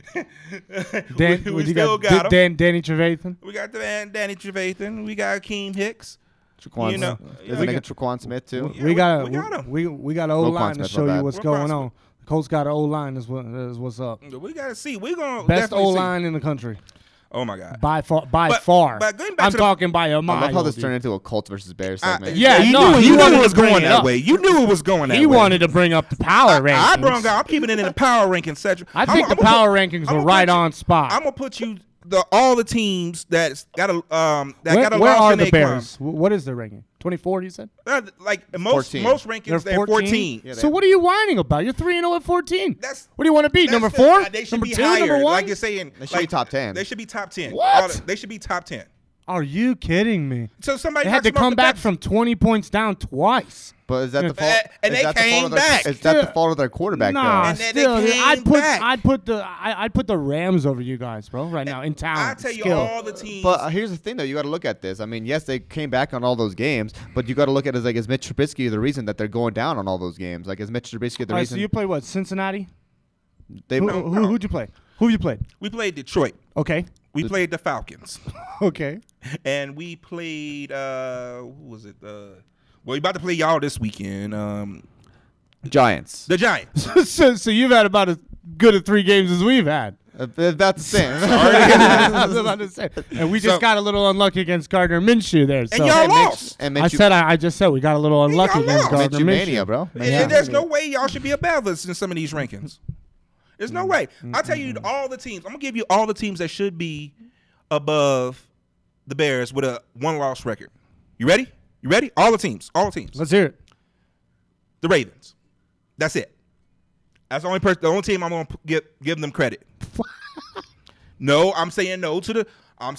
Danny Trevathan. We got Danny Trevathan. We got Akeem Hicks. Isn't it Traquan Smith too? We got an O-line to show you what's going on. The Colts got an O-line is what's up. We got to see. We're going best O-line in the country. Oh my God! By far. But going back I'm talking by a mile. I love how this turned into a Colts versus Bears segment. You knew it was going that way. You knew it was going that way. He wanted to bring up the power rankings. I'm keeping it in the power rankings section. I think the power rankings were right on spot. I'm gonna put you all the teams that's got a Where are the Bears? What is their ranking? 24, you said? Like most rankings, they're 14. Yeah, so what are you whining about? You're 3-0 at 14. What do you want to be? Number 4? They should number be 2? higher. Number 1? Like you're saying, they should be top 10. They should be top 10. What? They should be top 10. Are you kidding me? So somebody they had to come back from 20 points down twice. But is that the fault? And they came back. Is that the fault of their quarterback? Nah, and still, they came back. I'd put the Rams over you guys, bro. Right now in town. I tell you all the teams. But here's the thing, though. You got to look at this. I mean, yes, they came back on all those games, but you got to look at it as like, is Mitch Trubisky the reason that they're going down on all those games? Like, is Mitch Trubisky the reason? So you played what? Cincinnati? Who'd you play? Who you played? We played Detroit. Okay. We played the Falcons. Okay. And we played who was it? Well, we about to play y'all this weekend. Giants. The Giants. so you've had about as good at 3 games as we've had. About the same. I was about to say. And we just got a little unlucky against Gardner Minshew there. So. And y'all lost. I just said we got a little unlucky against Gardner Minshew. Bro. And there's no way y'all should be above us in some of these rankings. There's no way. I'll tell you all the teams. I'm going to give you all the teams that should be above the Bears with a 1-loss record. You ready? You ready? All the teams. All the teams. Let's hear it. The Ravens. That's it. That's the only team I'm going to give them credit. No, I'm saying no to the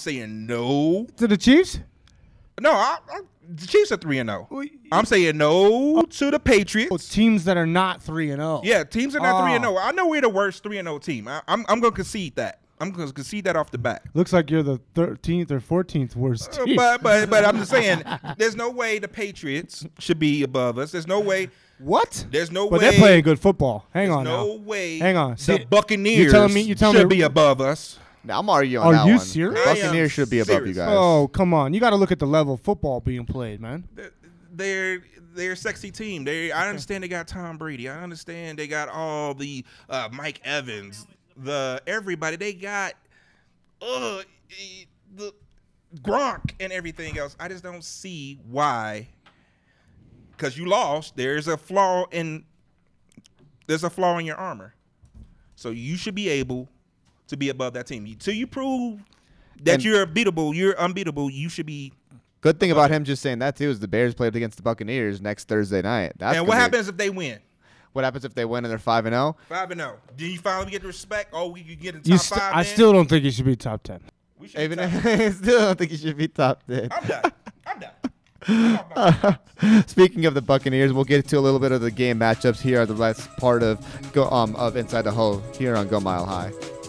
Chiefs? No, the Chiefs are 3-0. I'm saying no to the Patriots. Oh, teams that are not 3-0. Yeah, teams that are not 3-0. I know we're the worst 3-0 team. I'm going to concede that. I'm going to concede that off the bat. Looks like you're the 13th or 14th worst team. But I'm just saying, there's no way the Patriots should be above us. There's no way. What? There's no way. But they're playing good football. Hang on now. No way. Hang on. See, the Buccaneers should be above us. Now, I'm arguing on that one. Are you serious? Buccaneers should be above you guys. Oh, come on. You got to look at the level of football being played, man. They're a sexy team. I understand they got Tom Brady. I understand they got all the Mike Evans, everybody. They got the Gronk and everything else. I just don't see why. Because you lost, there's a flaw in your armor. So you should be able to be above that team. Till you prove that you're beatable, you're unbeatable. You should be. Good thing about him just saying that too is the Bears played against the Buccaneers next Thursday night. And what happens if they win? What happens if they win and they're 5-0? 5-0. Do you finally get the respect? Oh, we could get in top 5. I still don't think he should be top 10. Even I still don't think he should be top 10. I'm done. Speaking of the Buccaneers, we'll get to a little bit of the game matchups here at the last part of Inside the Huddle here on Go Mile High.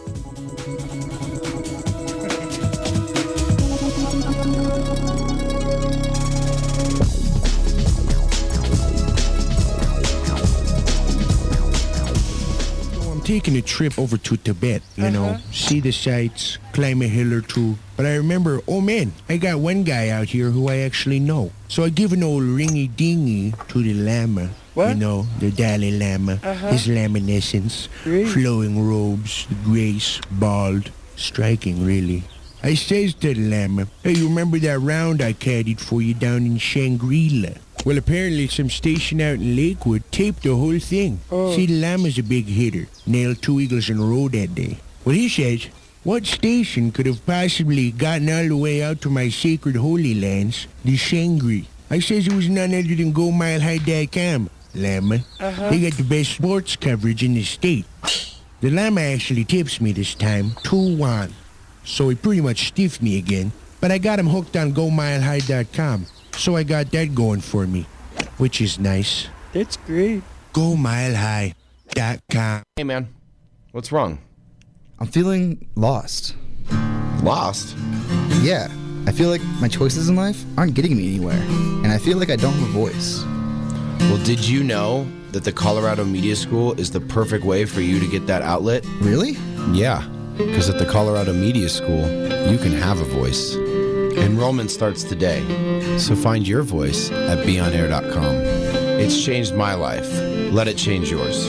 Taking a trip over to Tibet, you know, see the sights, climb a hill or two. But I remember, oh man, I got one guy out here who I actually know. So I give an old ringy-dingy to the Lama. What? You know, the Dalai Lama, his laminescence, flowing robes, the grace, bald, striking really. I says to the Lama, hey, you remember that round I caddied for you down in Shangri-La? Well, apparently some station out in Lakewood taped the whole thing. See, the Lama's a big hitter. Nailed 2 eagles in a row that day. Well, he says, what station could have possibly gotten all the way out to my sacred holy lands, the Shangri? I says it was none other than GoMileHigh.com, Lama. They got the best sports coverage in the state. The Lama actually tips me this time, 2-1. So he pretty much stiffed me again. But I got him hooked on GoMileHigh.com. So I got that going for me, which is nice. That's great. GoMileHigh.com. Hey, man. What's wrong? I'm feeling lost. Lost? Yeah. I feel like my choices in life aren't getting me anywhere. And I feel like I don't have a voice. Well, did you know that the Colorado Media School is the perfect way for you to get that outlet? Really? Yeah. Because at the Colorado Media School, you can have a voice. Enrollment starts today, so find your voice at beonair.com. It's changed my life. Let it change yours.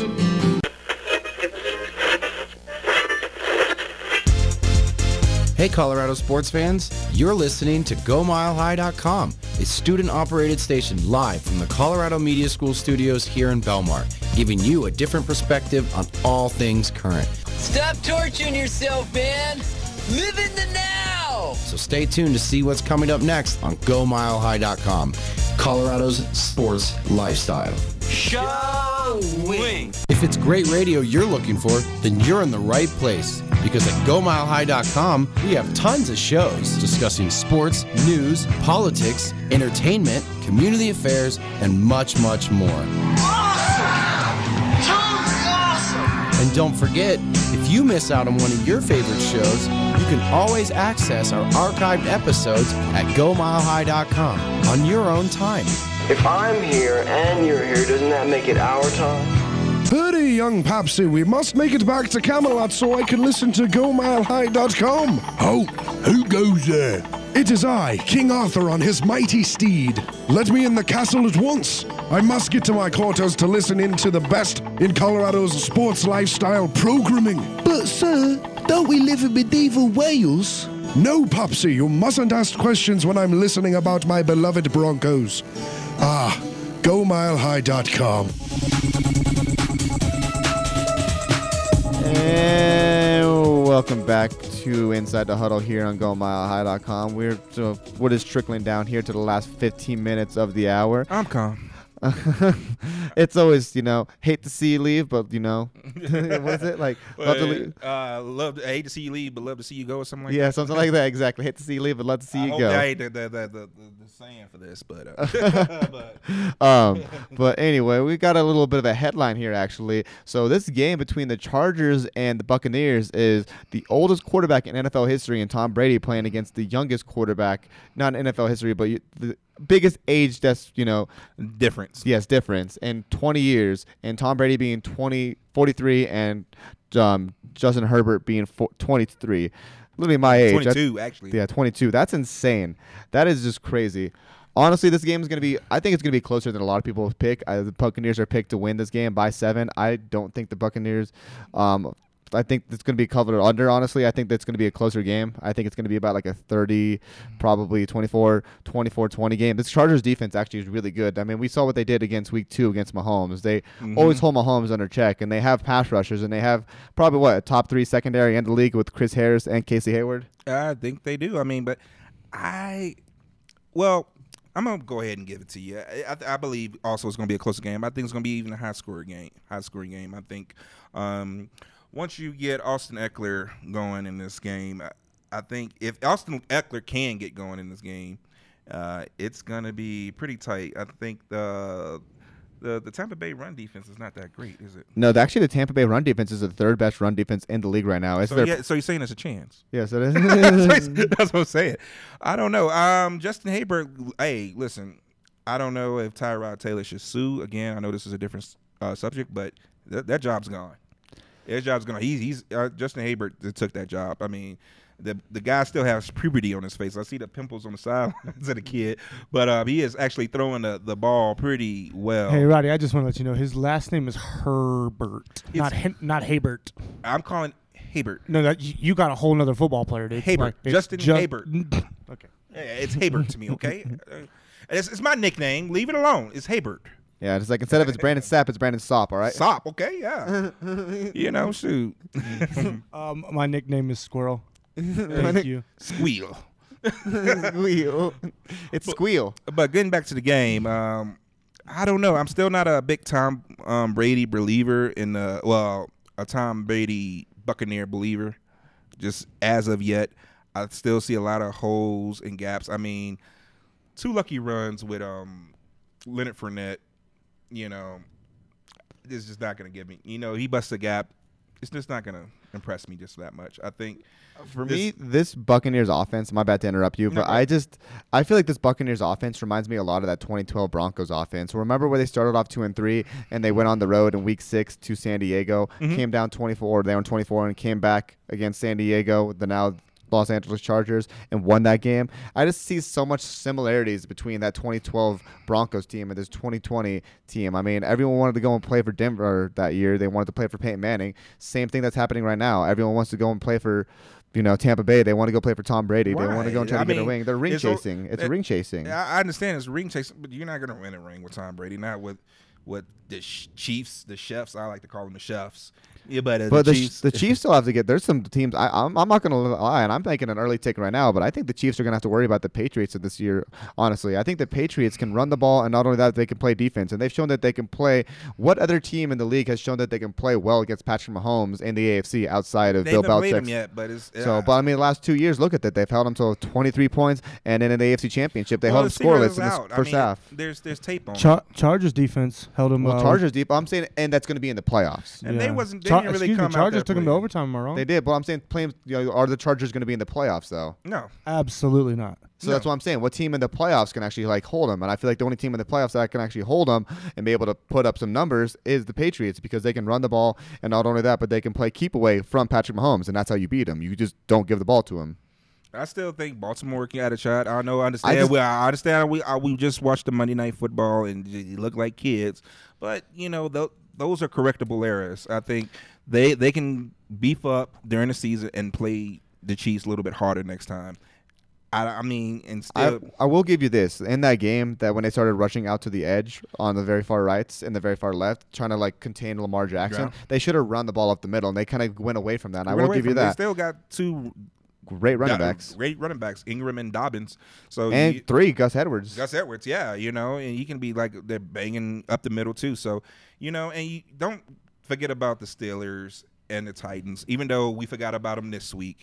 Hey, Colorado sports fans. You're listening to GoMileHigh.com, a student-operated station live from the Colorado Media School studios here in Belmar, giving you a different perspective on all things current. Stop torturing yourself, man. Live in the now. So stay tuned to see what's coming up next on GoMileHigh.com, Colorado's sports lifestyle. Showing. If it's great radio you're looking for, then you're in the right place. Because at GoMileHigh.com, we have tons of shows discussing sports, news, politics, entertainment, community affairs, and much, much more. And don't forget, if you miss out on one of your favorite shows, you can always access our archived episodes at GoMileHigh.com on your own time. If I'm here and you're here, doesn't that make it our time? Hurry, young Papsy, we must make it back to Camelot so I can listen to GoMileHigh.com. Oh, who goes there? It is I, King Arthur on his mighty steed. Let me in the castle at once. I must get to my quarters to listen in to the best in Colorado's sports lifestyle programming. But, sir, don't we live in medieval Wales? No, Popsy, you mustn't ask questions when I'm listening about my beloved Broncos. GoMileHigh.com. And welcome back to Inside the Huddle here on GoMileHigh.com. We're what is trickling down here to the last 15 minutes of the hour. I'm calm. It's always, hate to see you leave, but, what is it? Like, love to leave. Hate to see you leave, but love to see you go or something like that. Yeah, something like that, exactly. Hate to see you leave, but love to see you go. I hate the saying for this, but. But anyway, we got a little bit of a headline here, actually. So this game between the Chargers and the Buccaneers is the oldest quarterback in NFL history, and Tom Brady playing against the youngest quarterback, not in NFL history, but the biggest age that's, difference. Yes, difference in 20 years. And Tom Brady being 43 and Justin Herbert being 23. Literally my age. 22, actually. Yeah, 22. That's insane. That is just crazy. Honestly, this game is going to be – I think it's going to be closer than a lot of people pick. The Buccaneers are picked to win this game by 7. I don't think the Buccaneers I think it's going to be covered under, honestly. I think that's going to be a closer game. I think it's going to be about like a 30, probably 24-20 game. This Chargers defense actually is really good. I mean, we saw what they did against week 2 against Mahomes. They always hold Mahomes under check, and they have pass rushers, and they have probably, a top 3 secondary in the league with Chris Harris and Casey Hayward? I think they do. I mean, but I'm going to go ahead and give it to you. I believe also it's going to be a closer game. I think it's going to be even a high-scoring game. I think once you get Austin Eckler going in this game, I think if Austin Eckler can get going in this game, it's going to be pretty tight. I think the Tampa Bay run defense is not that great, is it? No, actually the Tampa Bay run defense is the 3rd best run defense in the league right now. So you're saying there's a chance? Yes, it is. That's what I'm saying. I don't know. Justin Herbert, hey, listen, I don't know if Tyrod Taylor should sue. Again, I know this is a different subject, but that job's gone. His job's gone. He's Justin Herbert that took that job. I mean, the guy still has puberty on his face. I see the pimples on the sidelines of the kid, but he is actually throwing the ball pretty well. Hey, Roddy, I just want to let you know his last name is Herbert, not Habert. I'm calling Habert. No, you got a whole nother football player, dude. Habert, Justin Habert. Okay, yeah, it's Habert to me. Okay, it's my nickname. Leave it alone. It's Habert. Yeah, it's like instead of it's Brandon Sapp, it's Brandon Sopp, all right? Sopp, okay, yeah. Shoot. My nickname is Squirrel. Thank you. Squeal. Squeal. It's Squeal. But getting back to the game, I don't know. I'm still not a big Tom Brady believer a Tom Brady Buccaneer believer. Just as of yet, I still see a lot of holes and gaps. I mean, 2 lucky runs with Leonard Fournette. It's just not going to give me. He busts a gap. It's just not going to impress me just that much. I think for me, this Buccaneers offense, my bad to interrupt you, but I feel like this Buccaneers offense reminds me a lot of that 2012 Broncos offense. Remember where they started off 2-3 and they went on the road in week 6 to San Diego, came down 24, they were 24 and came back against San Diego, the now Los Angeles Chargers, and won that game. I just see so much similarities between that 2012 Broncos team and this 2020 team. I mean, everyone wanted to go and play for Denver that year. They wanted to play for Peyton Manning. Same thing that's happening right now. Everyone wants to go and play for Tampa Bay. They want to go play for Tom Brady. Right. They want to go and try to get a ring. They're ring chasing. It's ring chasing. I understand it's ring chasing, but you're not going to win a ring with Tom Brady, not with the Chiefs, the chefs. I like to call them the chefs. Yeah, but the Chiefs still have to get. There's some teams. I'm not going to lie, and I'm making an early take right now. But I think the Chiefs are going to have to worry about the Patriots this year. Honestly, I think the Patriots can run the ball, and not only that, they can play defense, and they've shown that they can play. What other team in the league has shown that they can play well against Patrick Mahomes in the AFC outside of Bill Belichick? Them yet, but but I mean, the last 2 years, look at that. They've held them to 23 points, and then in the AFC Championship, they held them scoreless in the first half. There's tape on. Chargers defense held them. Well, Chargers deep. I'm saying, and that's going to be in the playoffs. And they didn't really come out. Chargers took them to overtime, am I wrong? They did, but I'm saying, are the Chargers going to be in the playoffs, though? No. Absolutely not. So that's what I'm saying. What team in the playoffs can actually hold them? And I feel like the only team in the playoffs that can actually hold them and be able to put up some numbers is the Patriots, because they can run the ball, and not only that, but they can play keep away from Patrick Mahomes, and that's how you beat him. You just don't give the ball to him. I still think Baltimore can add a shot. I understand. I understand. We just watched the Monday Night Football and you look like kids, but those are correctable errors. I think they can beef up during the season and play the Chiefs a little bit harder next time. I will give you this. In that game, that when they started rushing out to the edge on the very far rights and the very far left, trying to contain Lamar Jackson, they should have run the ball up the middle, and they kind of went away from that. And I will give you that. They still got 2 great running backs. Great running backs, Ingram and Dobbins. And 3, Gus Edwards. Gus Edwards, yeah, and you can be they're banging up the middle too. So, and you don't forget about the Steelers and the Titans, even though we forgot about them this week.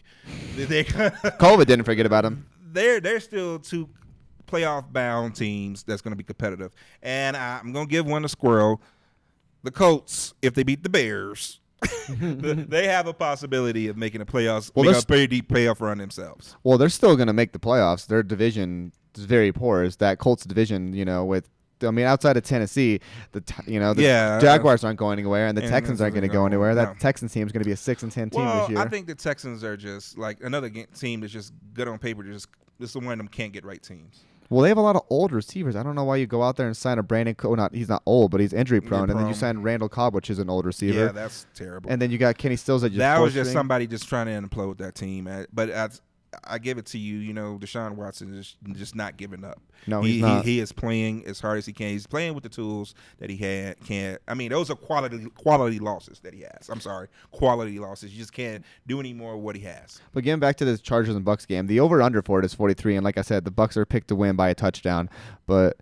COVID didn't forget about them. They're still 2 playoff-bound teams that's going to be competitive. And I'm going to give one a squirrel. The Colts, if they beat the Bears, they have a possibility of making a playoffs, make a pretty deep playoff run themselves. Well, they're still going to make the playoffs. Their division is very poor. Is that Colts division, outside of Tennessee, the Jaguars aren't going anywhere, and the Texans aren't going to go anywhere. That Texans team is going to be a 6-10 team this year. I think the Texans are just another team that's just good on paper. Just one of them can't get right teams. Well, they have a lot of old receivers. I don't know why you go out there and sign a Brandon he's not old, but he's injury prone. And then you sign Randall Cobb, which is an old receiver. Yeah, that's terrible. And then you got Kenny Stills. That was just somebody just trying to implode that team. But I give it to you. Deshaun Watson is just not giving up. No, he's not. He is playing as hard as he can. He's playing with the tools that he can't. I mean, those are quality losses that he has. I'm sorry, quality losses. You just can't do any more of what he has. But getting back to this Chargers and Bucs game, the over/under for it is 43, and like I said, the Bucs are picked to win by a touchdown. But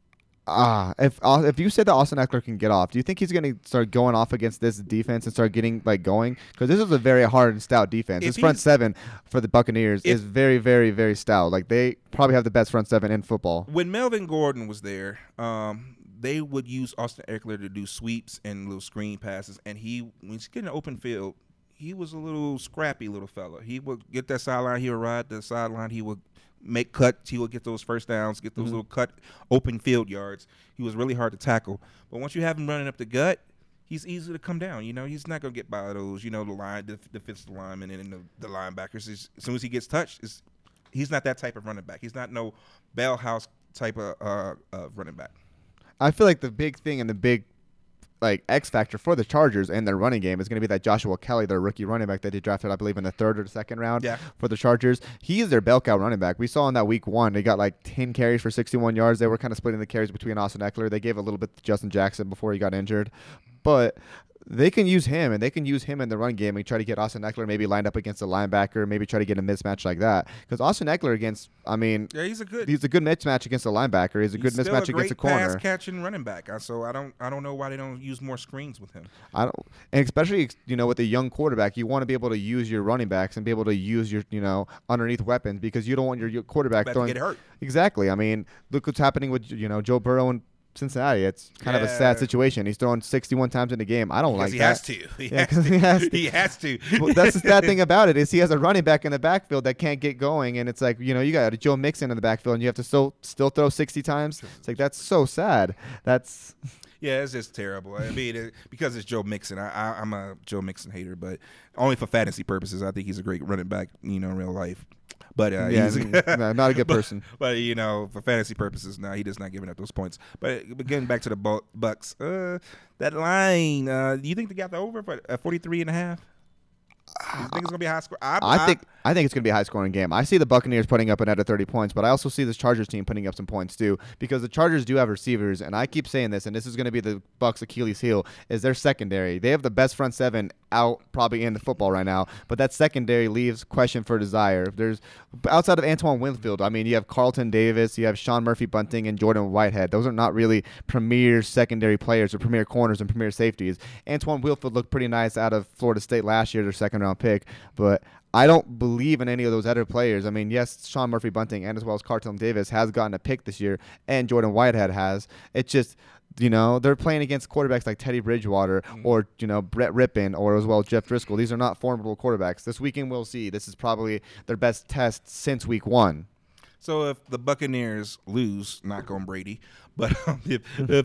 if you said that Austin Eckler can get off, do you think he's going to start going off against this defense and start getting going? Because this is a very hard and stout defense. This front seven for the Buccaneers is very, very, very stout. They probably have the best front seven in football. When Melvin Gordon was there, they would use Austin Eckler to do sweeps and little screen passes, and when he's getting an open field, he was a little scrappy little fella. He would get that sideline, he would ride the sideline, he would make cuts, he would get those first downs, get those little cut open field yards. He was really hard to tackle. But once you have him running up the gut, he's easy to come down. He's not going to get by those, the defensive linemen and the linebackers. As soon as he gets touched, he's not that type of running back. He's not no Bell House type of running back. I feel like the big thing and the big X factor for the Chargers and their running game is going to be that Joshua Kelly, their rookie running back that they drafted, I believe, in the 3rd or 2nd round for the Chargers. He is their bell cow running back. We saw in that week 1, they got 10 carries for 61 yards. They were kind of splitting the carries between Austin Eckler. They gave a little bit to Justin Jackson before he got injured. But they can use him, and they can use him in the run game and try to get Austin Eckler maybe lined up against a linebacker, maybe try to get a mismatch like that. Because Austin Eckler he's a good mismatch against a linebacker. He's a good mismatch against a corner. He's still a great pass-catching running back. So I don't know why they don't use more screens with him. And especially with a young quarterback, you want to be able to use your running backs and be able to use your underneath weapons, because you don't want your quarterback to get hurt. Exactly. I mean, look what's happening with Joe Burrow and Cincinnati. It's kind of a sad situation. He's throwing 61 times in the game. I don't like that. He has to. Well, that's the sad thing about it, is he has a running back in the backfield that can't get going, and it's you got a Joe Mixon in the backfield, and you have to still throw 60 times. It's that's so sad. It's just terrible. I mean, because it's Joe Mixon. I'm a Joe Mixon hater, but only for fantasy purposes. I think he's a great running back, in real life. But he's not a good person. But for fantasy purposes, now he does not giving up those points. But getting back to the Bucs, that line. Do you think they got the over for 43.5? You think it's gonna be a high score? I think it's gonna be a high scoring game. I see the Buccaneers putting up another 30 points, but I also see this Chargers team putting up some points too, because the Chargers do have receivers, and I keep saying this, and this is gonna be the Bucs' Achilles heel, is their secondary. They have the best front seven out probably in the football right now, but that secondary leaves question for desire. There's outside of Antoine Winfield, you have Carlton Davis, you have Sean Murphy-Bunting, and Jordan Whitehead. Those are not really premier secondary players or premier corners and premier safeties. Antoine Winfield looked pretty nice out of Florida State last year, their 2nd round pick, but I don't believe in any of those other players. Yes, Sean Murphy-Bunting and as well as Carlton Davis has gotten a pick this year, and Jordan Whitehead has. It's just, they're playing against quarterbacks like Teddy Bridgewater or, Brett Rippon or as well Jeff Driscoll. These are not formidable quarterbacks. This weekend we'll see. This is probably their best test since week 1. So if the Buccaneers lose, knock on Brady, but if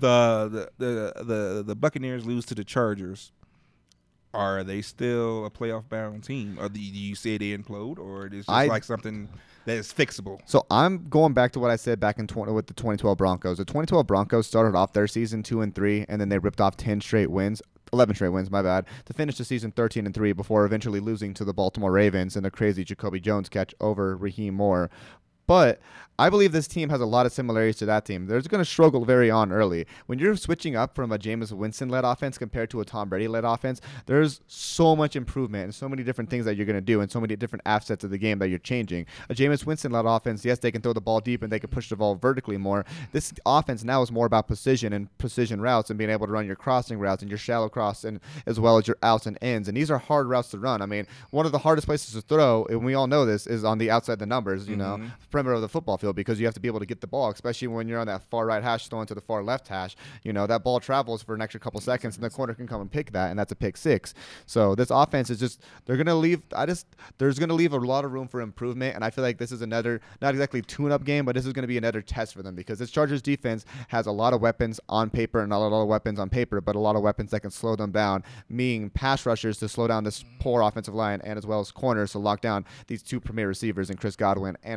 the Buccaneers lose to the Chargers, are they still a playoff-bound team? Or do you say they implode, or is it just something that is fixable? So I'm going back to what I said back in with the 2012 Broncos. The 2012 Broncos started off their season 2-3, and then they ripped off 11 straight wins, to finish the season 13-3 before eventually losing to the Baltimore Ravens in a crazy Jacoby Jones catch over Raheem Moore. But I believe this team has a lot of similarities to that team. They're going to struggle very early. When you're switching up from a Jameis Winston-led offense compared to a Tom Brady-led offense, there's so much improvement and so many different things that you're going to do and so many different assets of the game that you're changing. A Jameis Winston-led offense, yes, they can throw the ball deep and they can push the ball vertically more. This offense now is more about precision and precision routes and being able to run your crossing routes and your shallow cross and as well as your outs and ends. And these are hard routes to run. One of the hardest places to throw, and we all know this, is on the outside the numbers, perimeter of the football field, because you have to be able to get the ball, especially when you're on that far right hash throwing to the far left hash. That ball travels for an extra couple seconds, and the corner can come and pick that, and that's a pick six. So this offense is just, there's going to leave a lot of room for improvement, and I feel like this is another, not exactly tune-up game, but this is going to be another test for them, because this Chargers defense has a lot of weapons on paper, and not a lot of weapons on paper, but a lot of weapons that can slow them down, meaning pass rushers to slow down this poor offensive line, and as well as corners to lock down these two premier receivers in Chris Godwin and as well as Mike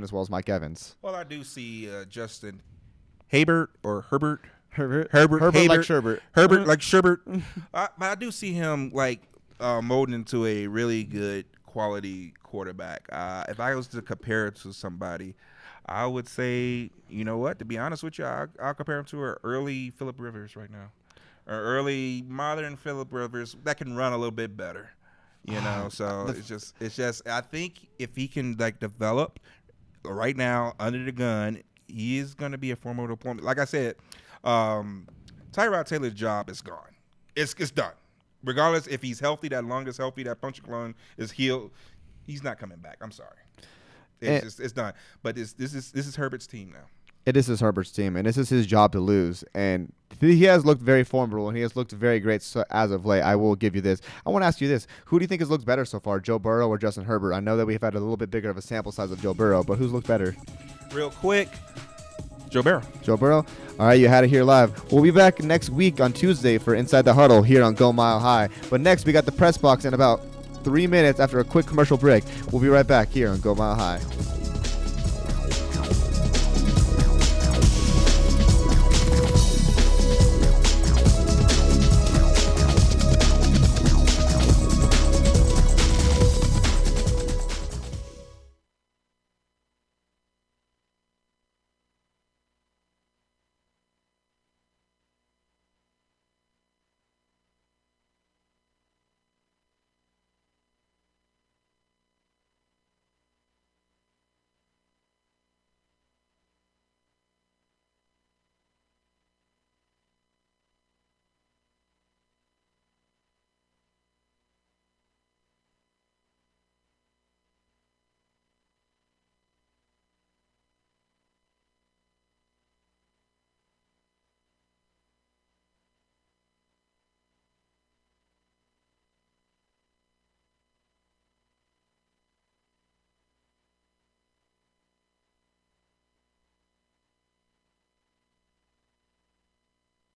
Mike Evans. Well, I do see Justin Herbert or Herbert. Herbert Habert, like Sherbert. Herbert like Sherbert. But I do see him like molding into a really good quality quarterback. If I was to compare it to somebody, I would say, you know what? To be honest with you, I'll compare him to an early Phillip Rivers right now, or early modern Phillip Rivers that can run a little bit better. You know, so it's just. I think if he can like develop right now under the gun, he is going to be a formidable opponent. Like I said. Tyrod Taylor's job is gone. It's done. Regardless if he's healthy, that lung is healthy, that puncture lung is healed, he's not coming back. I'm sorry. It's done. But this is Herbert's team now. It is Herbert's team, and this is his job to lose. And he has looked very formidable, and he has looked very great as of late. I will give you this. I want to ask you this. Who do you think has looked better so far, Joe Burrow or Justin Herbert? I know that we've had a little bit bigger of a sample size of Joe Burrow, but who's looked better? Real quick, Joe Burrow. Joe Burrow? All right, you had it here live. We'll be back next week on Tuesday for Inside the Huddle here on Go Mile High. But next, we got the press box in about 3 minutes after a quick commercial break. We'll be right back here on Go Mile High.